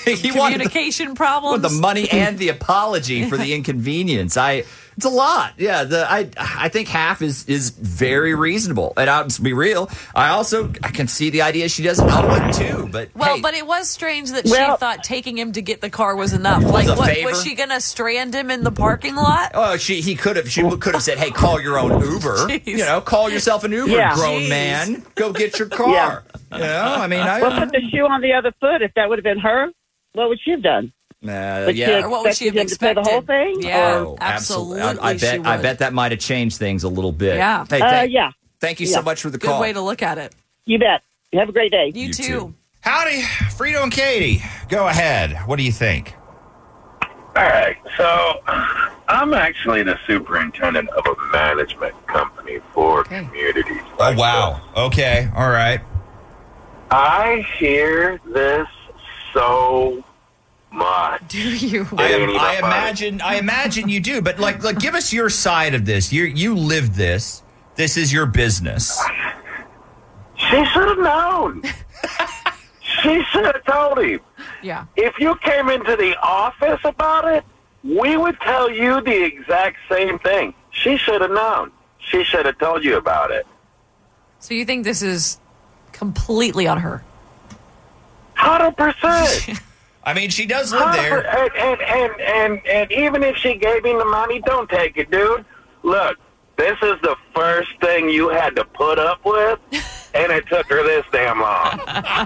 he wanted communication problems. the money and the apology for the inconvenience. I it's a lot. Yeah, the I I think half is is very reasonable. And I'll just be real. I also I can see the idea she doesn't owe it too. But Well, hey, but it was strange that Well- she thought taking him to get the car was enough. Like, a what, favor? was she going to strand him in the parking lot? oh, she he could have she could have said, "Hey, call your own Uber." Jeez. You know, call yourself an Uber, Yeah. grown Jeez. man. Go get your car. You know, I mean, I Well, put the shoe on the other foot. If that would have been her, what would she have done? uh, Would she yeah. have Or what would she have expected him to pay the whole expected? thing? Yeah. Or- Oh, absolutely I, I she bet. I would. bet that might have changed things a little bit. Yeah. Hey, Uh, thank, yeah. thank you Yeah. so much for the Good call. way to look at it. You bet. You have a great day. You, You too. too. Howdy, Frito and Katie. Go ahead. What do you think? All right, so I'm actually the superintendent of a management company for communities. Oh, wow. Okay. All right. I hear this so much. Do you? I, Ain't even I funny. imagine. I imagine you do. But like, like, give us your side of this. You you lived this. This is your business. She should have known. She should have told him. Yeah. If you came into the office about it, we would tell you the exact same thing. She should have known. She should have told you about it. So you think this is completely on her? Hundred percent. I mean, she does live there. And, and, and, and, and even if she gave him the money, don't take it, dude. Look, this is the first thing you had to put up with, and it took her this damn long.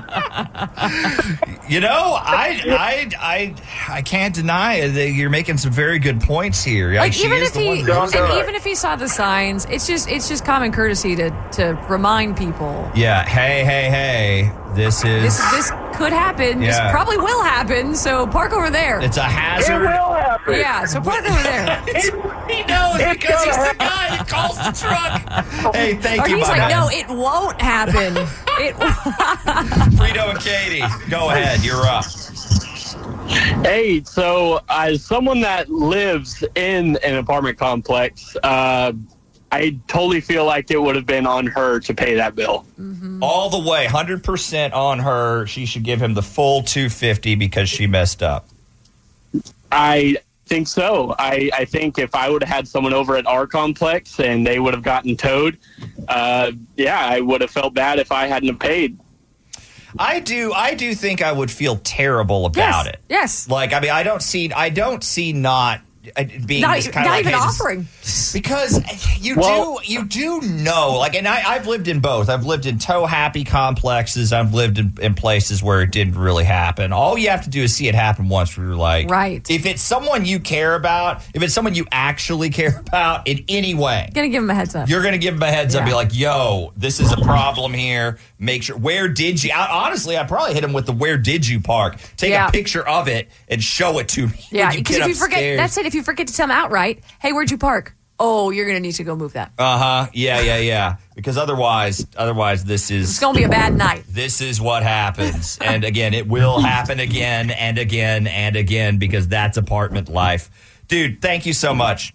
You know, I I I I can't deny that you're making some very good points here. Like she even is if the he, one and that lives there. even if he saw the signs, it's just it's just common courtesy to to remind people. Yeah. Hey, hey, hey. This is. This this could happen. Yeah. This probably will happen. So park over there. It's a hazard. It will happen. Yeah. So park over there. He knows It's because he's gonna the guy that calls the truck. Hey, thank Or you, he's my like, man. no, it won't happen. It. Frito and Katie, go ahead. You're up. Hey, so as someone that lives in an apartment complex, uh, I totally feel like it would have been on her to pay that bill. All the way, one hundred percent on her. She should give him the full two hundred fifty dollars because she messed up. I think so. I, I think if I would have had someone over at our complex and they would have gotten towed, uh, yeah, I would have felt bad if I hadn't have paid. I do. I do think I would feel terrible about Yes. it. Yes. Like, I mean, I don't see. I don't see not uh, being Not, this kind not of like, even hey, this- offering. because you Well- do. You do know. Like, and I, I've lived in both. I've lived in tow happy complexes. I've lived in, in places where it didn't really happen. All you have to do is see it happen once. Where you're like, Right. If it's someone you care about, if it's someone you actually care about in any way, Gonna give him a heads up. you're going to give them a heads up, Yeah. be like, yo, this is a problem here. Make sure, where did you? I, honestly, I'd probably hit him with the where did you park? Take Yeah. a picture of it and show it to me. Yeah, when you because get if you forget, upstairs. that's it. If you forget to tell him outright, hey, where'd you park? Oh, you're gonna need to go move that. Uh huh. Yeah, yeah, yeah. Because otherwise, otherwise, this It's is gonna be a bad night. this is what happens. And again, it will happen again and again and again because that's apartment life. Dude, thank you so much.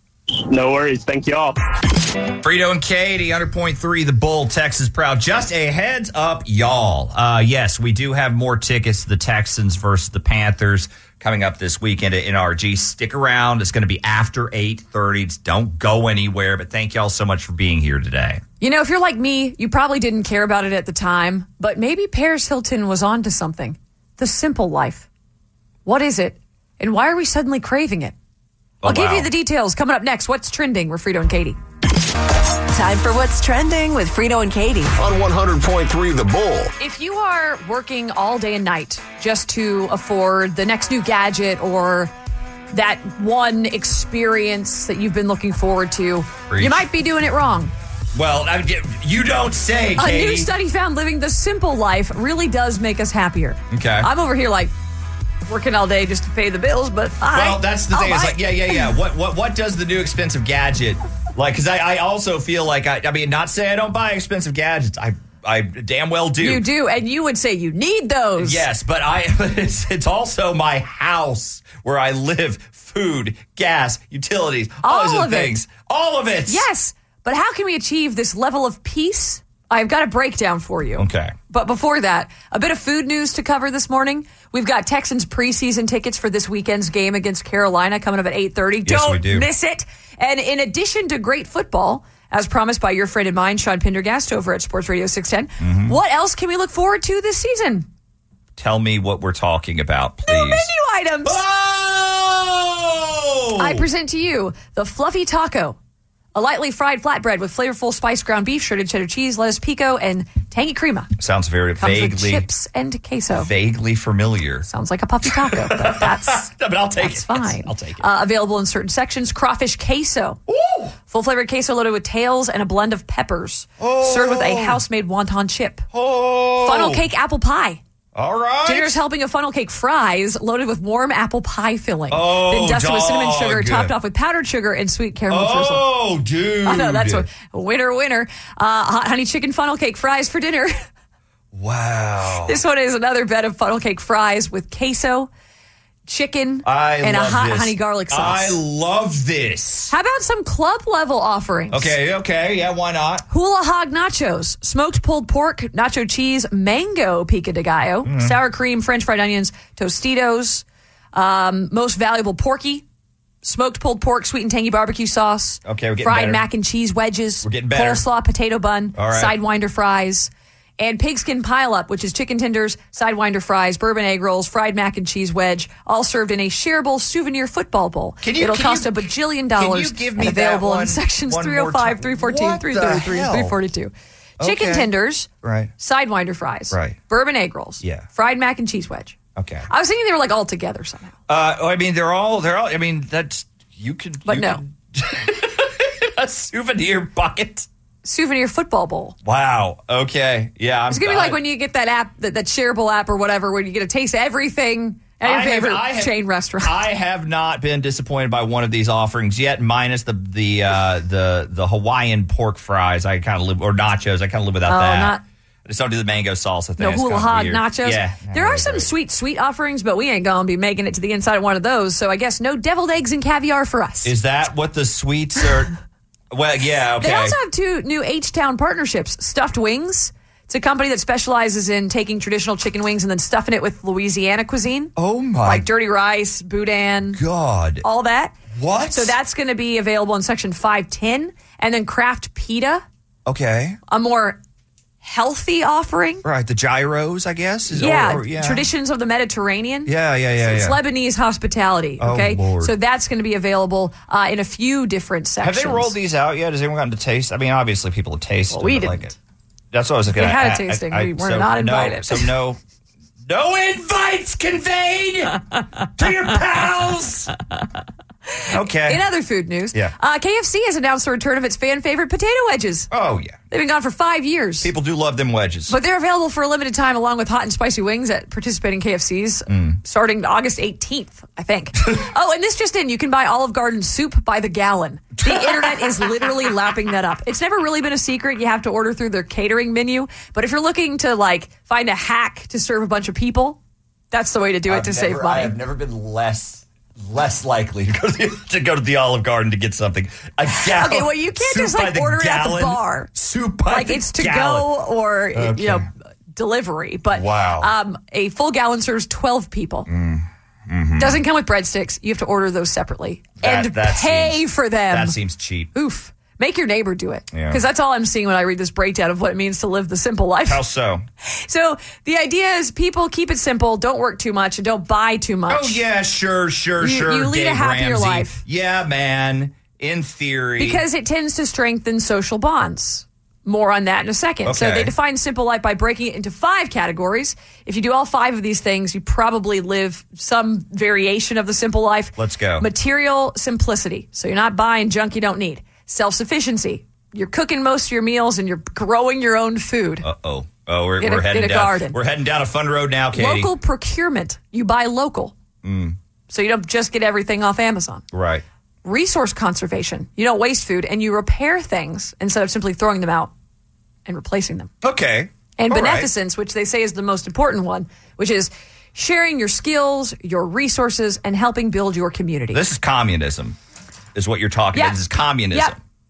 No worries. Thank you all. Frito and Katie, one hundred point three The Bull, Texas proud. Just a heads up, y'all. Uh, yes, we do have more tickets to the Texans versus the Panthers coming up this weekend at N R G. Stick around. It's going to be after eight thirty. Don't go anywhere. But thank y'all so much for being here today. You know, if you're like me, you probably didn't care about it at the time, but maybe Paris Hilton was onto something. The simple life. What is it? And why are we suddenly craving it? Oh, I'll give wow. you the details coming up next. What's trending? We're Frito and Katie. Time for What's Trending with Frito and Katie. On one hundred point three The Bull. If you are working all day and night just to afford the next new gadget or that one experience that you've been looking forward to, Preach. you might be doing it wrong. Well, I, you don't say, A Katie. new study found living the simple life really does make us happier. Okay. I'm over here like working all day just to pay the bills, but I, Well, that's the I'll thing. It's buy like, yeah, yeah, yeah. What, what, what does the new expensive gadget like? Because I, I also feel like I, I mean, not say I don't buy expensive gadgets. I, I damn well do. You do, and you would say you need those. Yes, but I. It's, it's also my house where I live. Food, gas, utilities, all, All those of it. things. All of it. Yes, but how can we achieve this level of peace I've got a breakdown for you. Okay. But before that, a bit of food news to cover this morning. We've got Texans preseason tickets for this weekend's game against Carolina coming up at eight thirty. Yes, Don't we do. miss it. And in addition to great football, as promised by your friend and mine, Sean Pendergast over at Sports Radio six ten, Mm-hmm. what else can we look forward to this season? Tell me what we're talking about, please. New menu items. Oh! I present to you the Fluffy Taco. A lightly fried flatbread with flavorful spiced ground beef, shredded cheddar cheese, lettuce pico, and tangy crema. Sounds very Comes with vaguely chips and queso. vaguely familiar. Sounds like a puffy taco, but that's No, but I'll take that's it. fine. Yes, I'll take it. Uh, available in certain sections. Crawfish queso. Ooh! Full flavored queso loaded with tails and a blend of peppers. Oh. Served with a house made wonton chip. Oh! Funnel cake apple pie. All right. Dinner's helping of funnel cake fries loaded with warm apple pie filling. Oh, Then dusted with cinnamon sugar, dog. topped off with powdered sugar and sweet caramel drizzle. Oh, dude. I know, that's a winner, winner. Uh, hot honey chicken funnel cake fries for dinner. Wow. This one is another bed of funnel cake fries with queso, chicken, I and a love hot this. honey garlic sauce. I love this. How about some club level offerings? Okay, okay. Yeah, why not? Hula hog nachos, smoked pulled pork, nacho cheese, mango pico de gallo, Mm-hmm. sour cream, French fried onions, Tostitos, um, most valuable porky, smoked pulled pork, sweet and tangy barbecue sauce, Okay, we're getting fried better. mac and cheese wedges, We're getting better. coleslaw potato bun, All right. sidewinder fries, and pigskin pile up, which is chicken tenders, sidewinder fries, bourbon egg rolls, fried mac and cheese wedge, all served in a shareable souvenir football bowl. Can you- It'll can cost you- a bajillion can you dollars. give and me that available one- in sections one three more oh five, time? three fourteen, What three the thirty-three, hell? three forty-two. Chicken Okay. tenders, Right. sidewinder fries, Right. bourbon egg rolls, Yeah. fried mac and cheese wedge. Okay. I was thinking they were like all together somehow. Uh, I mean, they're all, they're all, I mean, that's, you could. But you no. could- a souvenir bucket. Souvenir football bowl. Wow. Okay. Yeah. I'm, It's going to be I- like when you get that app, that, that shareable app or whatever, where you get to taste everything at your I have- favorite I have- chain restaurant. I have not been disappointed by one of these offerings yet, minus the the uh, the the Hawaiian pork fries. I kind of live, or nachos. I kind of live without Oh, that. not- I just don't do the mango salsa thing. No It's hula kinda hog weird. nachos. Yeah. There are some sweet, sweet offerings, but we ain't going to be making it to the inside of one of those. So I guess no deviled eggs and caviar for us. Is that what the sweets are? Well, yeah. Okay. They also have two new H-Town partnerships. Stuffed Wings. It's a company that specializes in taking traditional chicken wings and then stuffing it with Louisiana cuisine. Oh, my Like dirty rice, boudin. God. All that. What? So that's going to be available in section five ten. And then Kraft Pita, Okay. a more healthy offering. Right. The gyros, I guess. Is, Yeah, or- or- yeah. traditions of the Mediterranean. Yeah. Yeah. Yeah. It's yeah. Lebanese hospitality, Oh, okay? Lord. So that's going to be available uh, in a few different Have sections. they rolled these out yet? Has anyone gotten to taste? I mean, obviously people have tasted. Well, we but, like didn't. it. That's what I was looking We at. had a I- I- tasting. I- We were so not no- invited. So no, no invites conveyed to your pals. Okay. In other food news, Yeah. uh, K F C has announced the return of its fan favorite potato wedges. Oh yeah. They've been gone for five years. People do love them wedges. But they're available for a limited time along with hot and spicy wings at participating K F Cs Mm. starting August eighteenth, I think. Oh, and this just in, you can buy Olive Garden soup by the gallon. The internet is literally lapping that up. It's never really been a secret. You have to order through their catering menu. But if you're looking to like find a hack to serve a bunch of people, that's the way to do it I've to never- save money. I have never been less less likely to go to the, to go to the Olive Garden to get something. A gallon. Okay, well, you can't soup just by like the order it at the gallon? bar. Soup by like the it's to gallon. go or Okay. you know delivery. But Wow. um, a full gallon serves twelve people. Mhm. Doesn't come with breadsticks. You have to order those separately That- and that pay seems- for them. That seems cheap. Oof. Make your neighbor do it. Yeah. Because that's all I'm seeing when I read this breakdown of what it means to live the simple life. How so? So the idea is people keep it simple, don't work too much, and don't buy too much. Oh yeah, sure, sure, You- sure. you lead a Dave happier Ramsey. life. Yeah, man. In theory, Because it tends to strengthen social bonds. More on that in a second. So Okay. they define simple life by breaking it into five categories. If you do all five of these things, you probably live some variation of the simple life. Let's go. Material simplicity. So you're not buying junk you don't need. Self-sufficiency. You're cooking most of your meals and you're growing your own food. Uh oh. Oh, we're, In a- we're heading in a down. garden. We're heading down a fun road now, Katie. Local procurement. You buy local. Mm, So you don't just get everything off Amazon. right. Resource conservation. You don't waste food and you repair things instead of simply throwing them out and replacing them. Okay. And All right. beneficence, which they say is the most important one, which is sharing your skills, your resources, and helping build your community. This is communism, is what you're talking Yeah. about. This is communism. Yep.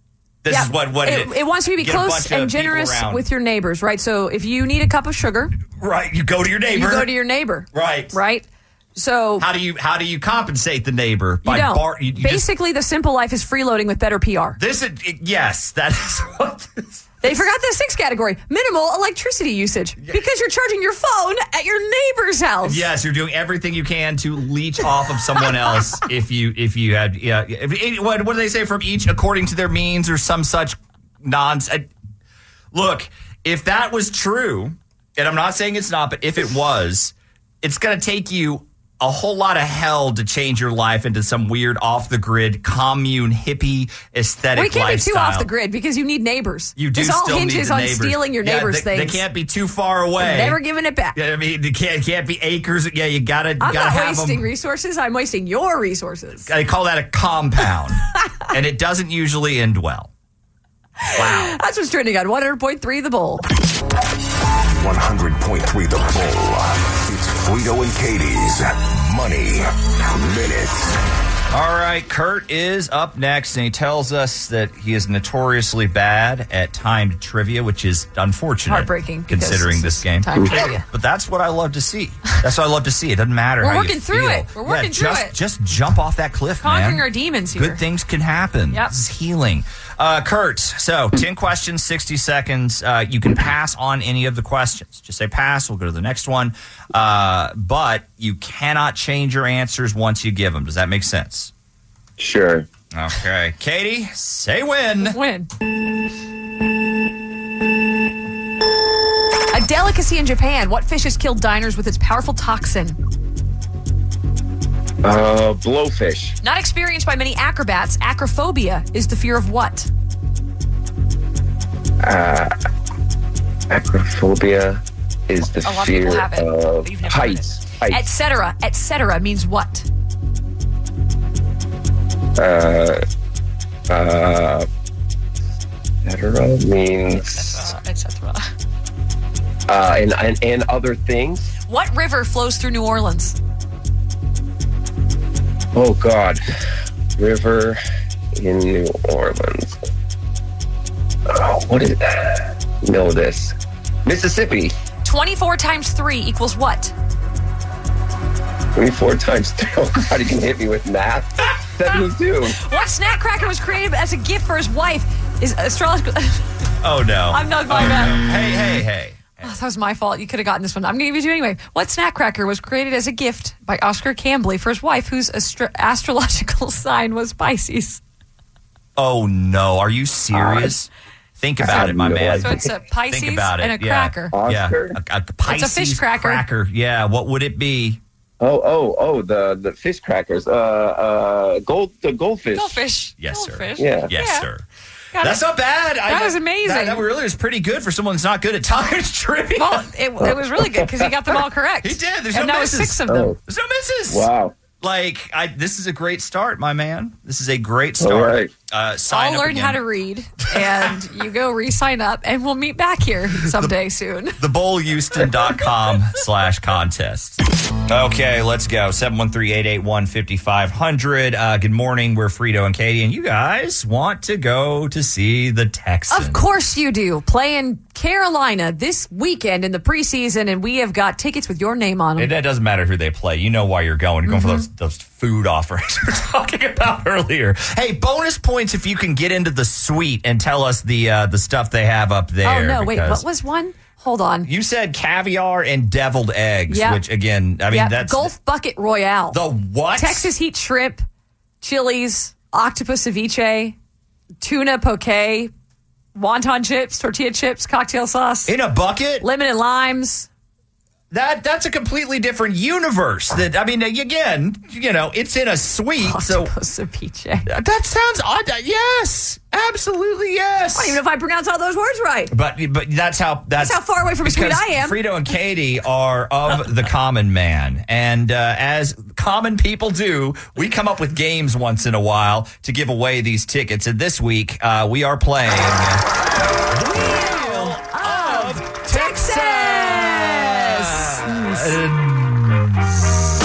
This Yeah. is what, what it, it wants you to be get a close bunch of and people generous around. with your neighbors, right? So if you need a cup of sugar, Right, you go to your neighbor. you go to your neighbor. Right. Right? So How do you how do you compensate the neighbor? you don't. bar- you- you just- Basically, the simple life is freeloading with better P R. This is yes, that is what this They forgot the sixth category, minimal electricity usage, because you're charging your phone at your neighbor's house. Yes, you're doing everything you can to leech off of someone else. if you if you had yeah, if, what what do they say from each according to their means or some such nonsense? Look, if that was true, and I'm not saying it's not, but if it was, it's going to take you a whole lot of hell to change your life into some weird off the grid commune hippie aesthetic Well, you can't lifestyle. be too off the grid because you need neighbors. You do This all still need hinges the on neighbors. stealing your Yeah, neighbor's they, things. They can't be too far away. Never giving it back. Yeah, I mean, they can't can't be acres. Yeah, you gotta you I'm gotta not have wasting them. resources. I'm wasting your resources. They call that a compound, and it doesn't usually end well. Wow. That's what's trending on one hundred point three The Bull. one hundred point three The Bull. It's Frito and Katie's Money Minute. All right, Kurt is up next, and he tells us that he is notoriously bad at timed trivia, which is unfortunate. Heartbreaking, because considering this this is game. timed trivia. But that's what I love to see. That's what I love to see. It doesn't matter We're how working you through feel. it. We're working yeah, through just, it. Just jump off that cliff, Conquering man. our demons here. Good things can happen. Yep. This is healing. Uh, Kurt, so ten questions, sixty seconds. Uh, you can pass on any of the questions. Just say pass. We'll go to the next one. Uh, but you cannot change your answers once you give them. Does that make sense? Sure. Okay. Katie, say when. When? A delicacy in Japan. What fish has killed diners with its powerful toxin? Uh, blowfish. Not experienced by many acrobats, acrophobia is the fear of what? Uh, acrophobia is the A lot of fear people have it, of but you've never heard heights. Et Heights. cetera, et cetera means what? Uh, uh, et cetera means Et cetera. uh, and, and and other things. What river flows through New Orleans? Oh God, river in New Orleans. Oh, what is? Know this? Mississippi. twenty-four times three equals what? Twenty-four times three. Oh God, you can hit me with math. Seventy-two. What snack cracker was created as a gift for his wife? Is astrological. Oh, no. I'm not going oh, back. no. Hey, hey, hey. Oh, that was my fault. You could have gotten this one. I'm going to give you two anyway. What snack cracker was created as a gift by Oscar Cambly for his wife, whose astro- astrological sign was Pisces? Oh, no. Are you serious? Think about it, my no man. idea. So it's a Pisces Think about it. and a yeah. cracker. Yeah. Oscar? A, a Pisces fish cracker. Yeah. What would it be? Oh, oh, oh, the the fish crackers. Uh, uh, gold, the goldfish. Goldfish. Yes, sir. Goldfish. Yeah. Yes, Yeah. sir. Got That's it. not bad. That was amazing. That, that really was pretty good for someone that's not good at timed trivia. Well, it, it was really good because he got them all correct. He did. There's and no that misses. was six of them. Oh. There's no misses. Wow. Like, I, this is a great start, my man. This is a great start. All right. Uh, sign I'll up learn again. how to read, and you go re-sign up, and we'll meet back here someday soon. TheBullHouston.com slash contest. Okay, let's go. seven one three, eight eight one, five five zero zero. Uh, good morning. We're Frito and Katie, and you guys want to go to see the Texans. Of course you do. Playing Carolina this weekend in the preseason, and we have got tickets with your name on them. It, it doesn't matter who they play. You know why you're going. You're going Mm-hmm. for those, those food offers we were talking about earlier. Hey, bonus points if you can get into the suite and tell us the uh, the stuff they have up there. Oh, no, wait, because what was one? Hold on. You said caviar and deviled eggs, Yep. which, again, I mean, Yep, that's... Gulf Bucket Royale. The what? Texas heat shrimp, chilies, octopus ceviche, tuna poke, wonton chips, tortilla chips, cocktail sauce. In a bucket? Lemon and limes. That That's a completely different universe. That I mean, again, you know, it's in a suite, so... Octopus ceviche. That sounds odd. Yes, absolutely yes. I don't even know if I pronounce all those words right. But but that's how that's, That's how far away from a suite because I am. Frito and Katie are of the common man, and uh, as common people do, we come up with games once in a while to give away these tickets. And this week uh, we are playing Wheel of Texas.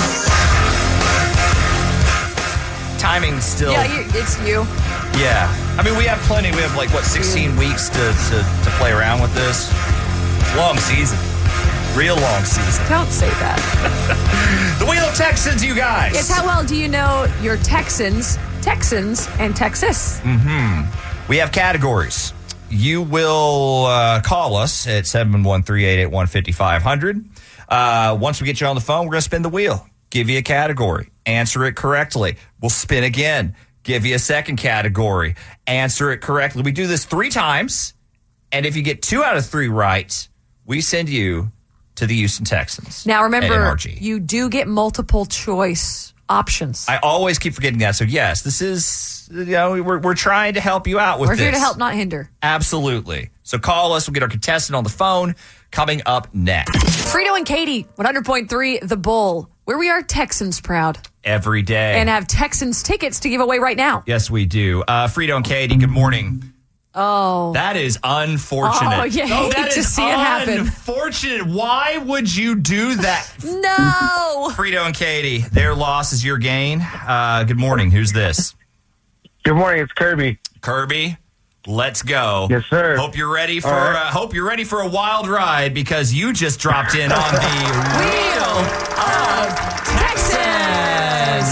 Timing still. Yeah, you, it's you. Yeah. I mean, we have plenty. We have, like, what, sixteen weeks to, to, to play around with this? Long season. Real long season. Don't say that. The Wheel of Texans, you guys. Yes, how well do you know your Texans, Texans, and Texas? Mm-hmm. We have categories. You will uh, call us at seven one three, eight eight one, five five zero zero. Uh, once we get you on the phone, we're going to spin the wheel. Give you a category. Answer it correctly. We'll spin again. Give you a second category. Answer it correctly. We do this three times. And if you get two out of three right, we send you to the Houston Texans. Now, at remember, N R G. you do get multiple choice options. I always keep forgetting that. So, yes, this is, you know, we're, we're trying to help you out with We're this. here to help, not hinder. Absolutely. So call us. We'll get our contestant on the phone coming up next. Frito and Katie, one hundred point three The Bull, where we are Texans proud. Every day. And have Texans tickets to give away right now. Yes, we do. Uh, Frito and Katie, good morning. Oh. That is unfortunate. Oh, you no, hate that to is see it happen. Unfortunate. Why would you do that? No. Frito and Katie, their loss is your gain. Uh, good morning. Who's this? Good morning. It's Kirby. Kirby, let's go. Yes, sir. Hope you're ready for. All right. Uh, hope you're ready for a wild ride because you just dropped in on the Wheel of Texas.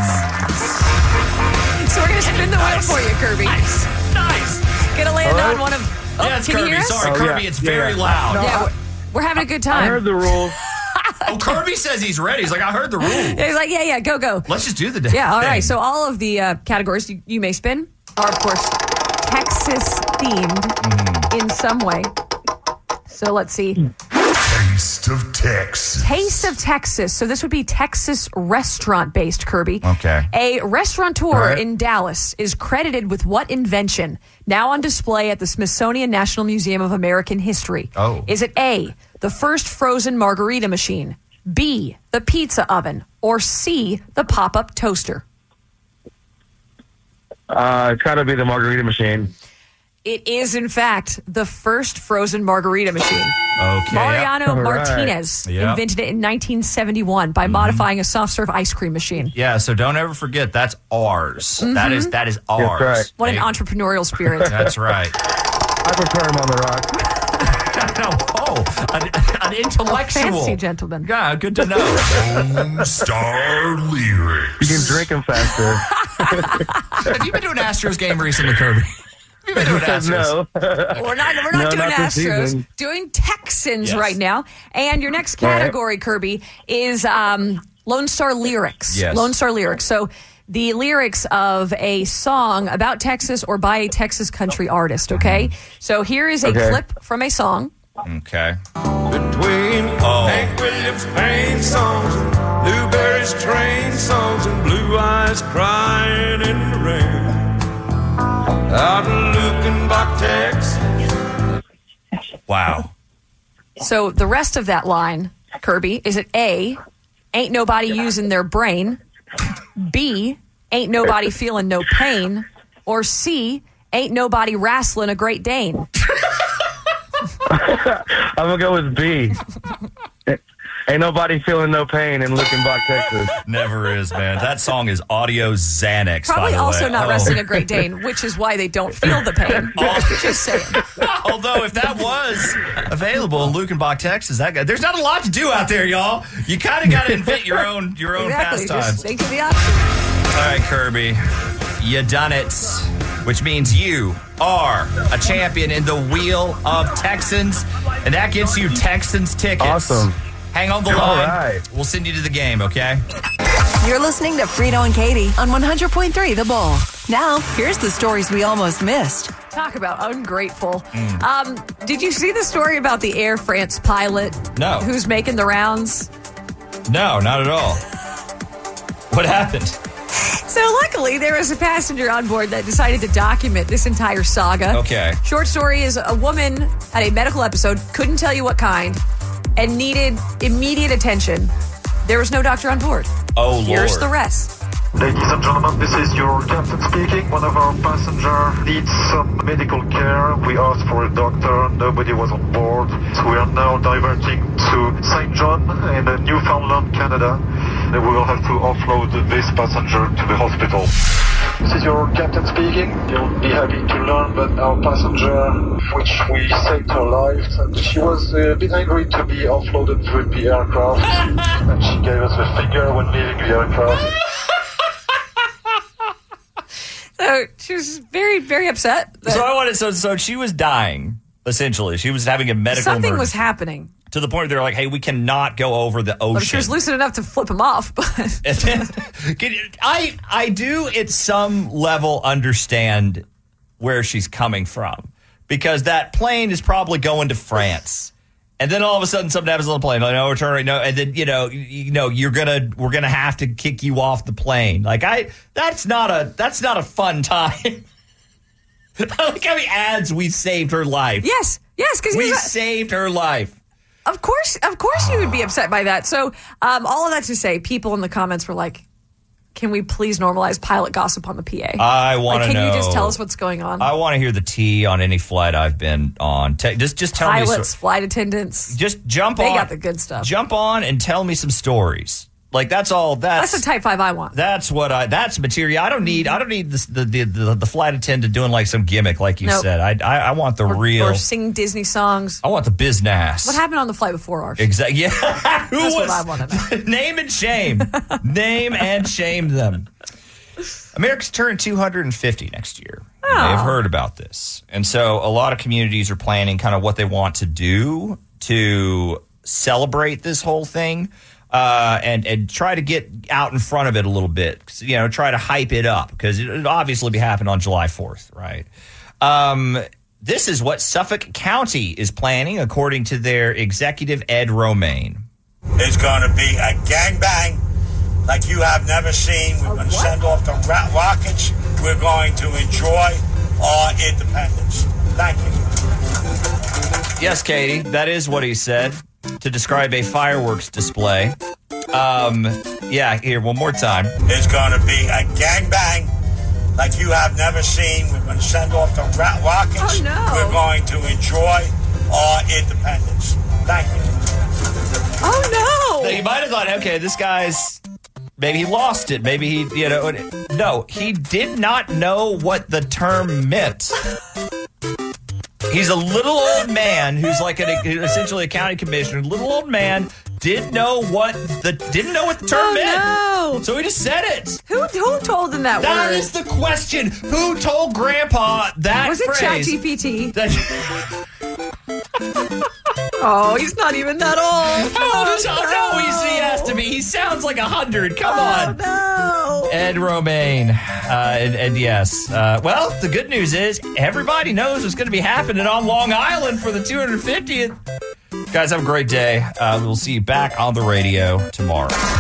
So we're going to spin the wheel for you, Kirby. Nice. Nice. Going to land Hello? on one of... Oh, Yes, can you Kirby. hear us? Sorry, Oh, Kirby. yeah. It's Yeah, very yeah. loud. No, Yeah, I- we're, we're having a good time. I heard the rules. Oh, Kirby says he's ready. He's like, I heard the rules. Yeah, he's like, yeah, yeah, go, go. Let's just do the damn Yeah, all thing. right. So all of the uh, categories you, you may spin are, of course, Texas-themed Mm-hmm. in some way. So let's see. Taste of Texas. Taste of Texas. So this would be Texas restaurant-based, Kirby. Okay. A restaurateur All right. in Dallas is credited with what invention? Now on display at the Smithsonian National Museum of American History. Oh. Is it A, the first frozen margarita machine, B, the pizza oven, or C, the pop-up toaster? Uh, it's got to be the margarita machine. It is, in fact, the first frozen margarita machine. Okay. Mariano All right. Martinez Yep. invented it in nineteen seventy-one by modifying a soft-serve ice cream machine. Yeah, so don't ever forget that's ours. That is that is ours. right. What an Hey, entrepreneurial spirit. That's right. I prefer him on the rock. No, oh, an, an intellectual. Fancy gentleman. Yeah, good to know. Lone Star Lyrics. You can drink him faster. Have you been to an Astros game recently, Kirby? Have you been to an Astros? No. We're not, we're not No, doing not this Astros, season. doing Texans Yes. right now. And your next All right. category, Kirby, is um, Lone Star Lyrics. Yes. Lone Star Lyrics. So the lyrics of a song about Texas or by a Texas country artist, okay? So here is a Okay. clip from a song. Okay. Between Oh. Hank Williams pain songs, Blueberry's train songs, and Blue Eyes crying in the rain. Out in Lukenbach, Texas. Wow. So the rest of that line, Kirby, is it A, ain't nobody using their brain, B, ain't nobody feeling no pain, or C, ain't nobody wrestling a Great Dane? I'm going to go with B. Ain't nobody feeling no pain in Lukenbach, Texas. Never is, man. That song is audio Xanax, by Probably the also way. not Oh. wrestling a Great Dane, which is why they don't feel the pain. Just saying. Although, if that was available in Lukenbach, Texas, that guy, there's not a lot to do out there, y'all. You kind of got to invent your own your own Exactly. pastimes. Just think of the option. All right, Kirby, you done it, which means you are a champion in the Wheel of Texans, and that gets you Texans tickets. Awesome. Hang on the All line. right. We'll send you to the game, okay? You're listening to Frito and Katie on one hundred point three The Bull. Now, here's the stories we almost missed. Talk about ungrateful. Mm. Um, did you see the story about the Air France pilot? No. Who's making the rounds? No, not at all. What happened? So luckily, there was a passenger on board that decided to document this entire saga. Okay. Short story is a woman had a medical episode, couldn't tell you what kind, and needed immediate attention. There was no doctor on board. Oh, Lord. Here's the rest. Ladies and gentlemen, this is your captain speaking. One of our passengers needs some medical care. We asked for a doctor. Nobody was on board. So we are now diverting to Saint John in Newfoundland, Canada. And we will have to offload this passenger to the hospital. This is your captain speaking. You'll be happy to learn that our passenger, which we saved her life, and she was a bit angry to be offloaded with the aircraft, and she gave us the finger when leaving the aircraft. So she was very, very upset. that So I wanted. So so she was dying. Essentially, she was having a medical. Something was emergency. happening. To the point where they're like, hey, we cannot go over the ocean. But she was lucid enough to flip him off. But I I do at some level understand where she's coming from, because that plane is probably going to France, and then all of a sudden something happens on the plane. Like, no, we're turning, no, and then you know, you, you know, you're gonna we're gonna have to kick you off the plane. Like I, that's not a that's not a fun time. I like how he adds, we saved her life. Yes, yes, because we saved her life. Of course, of course, you would be upset by that. So, um, all of that to say, people in the comments were like, "Can we please normalize pilot gossip on the P A?" I want like, to can know. you just tell us what's going on? I want to hear the tea on any flight I've been on. Te- just, just tell Pilots, me. So- flight attendants. just jump they on. They got the good stuff. Jump on and tell me some stories. Like that's all. That's, that's the type five I want. That's what I. That's material. I don't need. I don't need this, the, the the the flight attendant doing like some gimmick, like you Nope. said. I, I I want the or, real. Or sing Disney songs. I want the business. What happened on the flight before ours? Exactly. Yeah. Who That's was? what I want to know. Name and shame. Name and shame them. America's turning two hundred fifty next year. Oh. You may have heard about this. And so a lot of communities are planning kind of what they want to do to celebrate this whole thing uh, and, and try to get out in front of it a little bit. You know, try to hype it up because it'll obviously be happening on July fourth, right? Um, this is what Suffolk County is planning, according to their executive, Ed Romaine. It's going to be a gangbang like you have never seen. We're going to send off the rat rockets. We're going to enjoy our independence. Thank you. Yes, Katie, that is what he said to describe a fireworks display. Um, yeah, here, one more time. It's going to be a gangbang like you have never seen. We're going to send off the rat rockets. Oh, no. We're going to enjoy our independence. Thank you. Oh, no. So you might have thought, okay, this guy's, maybe he lost it. Maybe he, you know, no, he did not know what the term meant. He's a little old man who's like an, essentially a county commissioner. Little old man didn't know what the didn't know what the term Oh, meant. no. So he just said it. Who who told him that, That word? is the question. Who told Grandpa that Was it phrase? ChatGPT? That- Oh, he's not even that old. How old is? Oh, Oh, no, no. he's, he has to be. He sounds like a hundred. Come Oh, on. no. Ed Romaine. Uh, and, and yes. Uh, well, the good news is everybody knows what's going to be happening on Long Island for the two hundred fiftieth. Guys, have a great day. Uh, we'll see you back on the radio tomorrow.